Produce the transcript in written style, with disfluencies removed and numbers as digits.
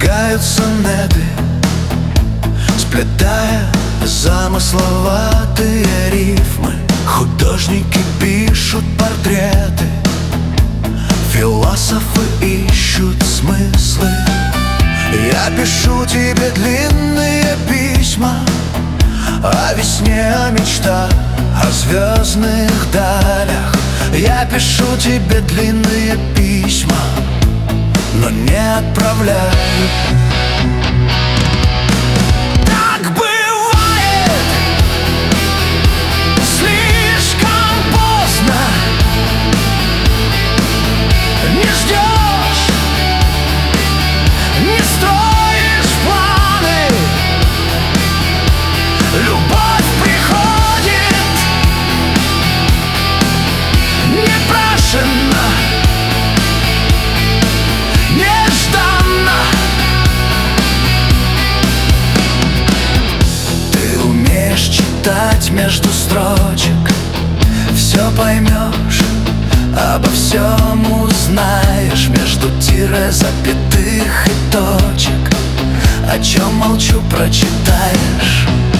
Разбегаются неты, сплетая замысловатые рифмы. Художники пишут портреты, философы ищут смыслы. Я пишу тебе длинные письма о весне, о мечтах, о звездных далях. Я пишу тебе длинные письма, но не отправляю. Так бывает, слишком поздно. Не ждешь, не строишь планы. Любовь приходит непрошенно, нежданно. Ты умеешь читать между строчек, все поймешь, обо всем узнаешь между тире, запятых и точек. О чем молчу, прочитаешь.